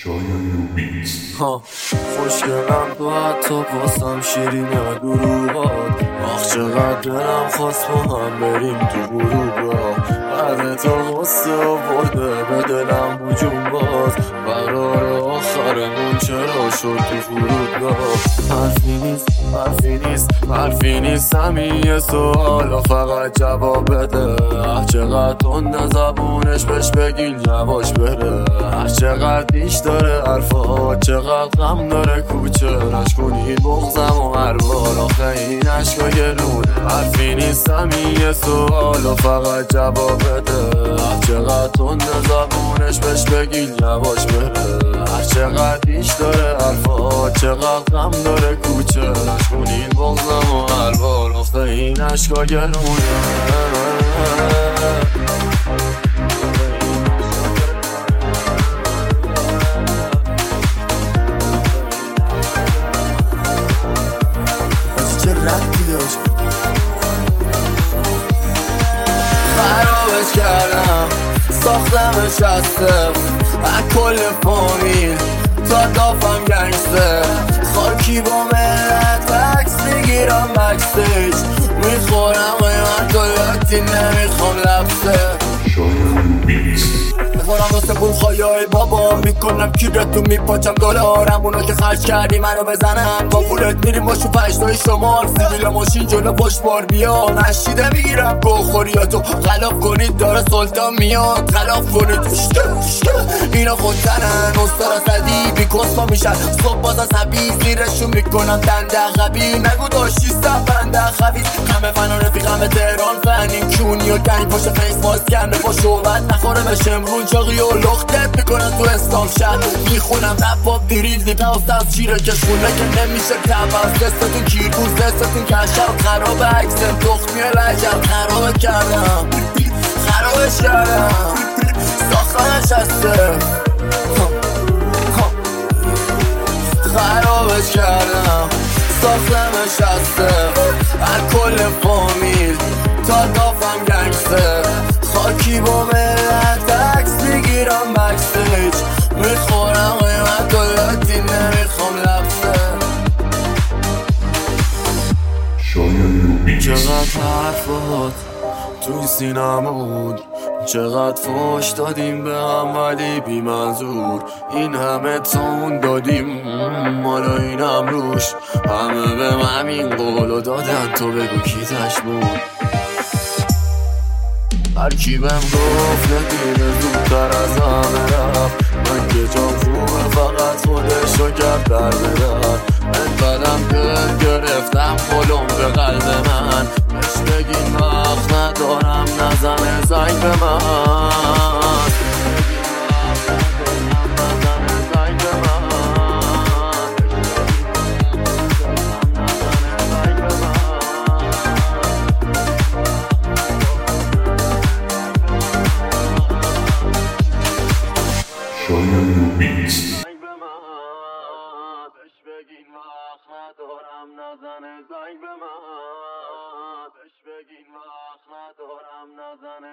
ها خوشگلم تو حتی باسم شیرین یا دروغات. آخ چقدر دلم خواست با هم بریم تو غروب. بعد تا غصه آورده به دلم هجوم باز. قرار آخرمون چرا شد تو فرودگاه. حرفی نیست همین یه سوال فقط جواب بده. چقدر تنده زبونش بهش بگین یواش بره. چقدر دیش داره حرفا، چقدر غم داره کوچه. نشکنین بغزم و هر بار آخه این عشقا گرونه. حرفی نیست همین یه سوال فقط جواب بده. چقدر تنده زبونش بهش بگین یواش بره. چقدر دیش داره حرفا، چقدر غم داره کوچه. نشکنین بغزم و هر بار آخه این عشقا گرونه. خرابش کردم ساختمش از صفر. از کل فامیل تا دافم گنگستر. خاکی با ملت عکس میگیرم بکستیج. میخورم قیمت و لاتی نمیخوام لبسه. میخورم واسه پول خواهی بابا. میکنم کیرتو میپاچم دلارم. اونا که خرج کردی منو بزنن. با پولت میریم باشو پشتای شمال. سیبیل ماشین جلو پشت بار بیا. نشیده میگیرم گوخوریاتو غلاف کنید داره سلطان میاد. غلاف کنید اینا خودتنن. استاد صدی بی کسما میشن. صبح باز از حبیز زیرشون میکنم دنده غبی. نگو داشتیستم بنده خبیز. همه فن و رفیقم تهران فنین کونی و گنگ پشت فیس ماست کرده با شوبت. نخوره به شمرون چاقی و لختت میکنن تو اسلام شهر. میخونم رپاب دیریز نیپاست از چیره کشونه که نمیشه تباز. دستتون کیرگوز دستتون کشم. خراب عکسم تخمی لجم. خرابش کردم ساختمش هسته. خرابش کردم ساختمش هسته. از کل فامیل تا دافم گنگستر. خاکی با ملت عکس میگیرم بکستیج. میخورم قیمت و لاتی نمیخوام لبسه. چقدر حرفات توی سینمون. چقدر فوش دادیم به هم ولی بی منظور. این همه تون دادیم مالا اینم روش. همه به همین قولو دادن تو بگو کی تش بود. هرکی بهم گفت نگیره زودتر از همه رفت. من که جام خوبه فقط خودشو کرد در بدر. انقدرم دل گرفتم پلم به قلب من. بهش بگین وقت ندارم نزنه زنگ به من. بهش بگین وقت ندارم نزنه زنگ به من. بهش بگین وقت ندارم نزنه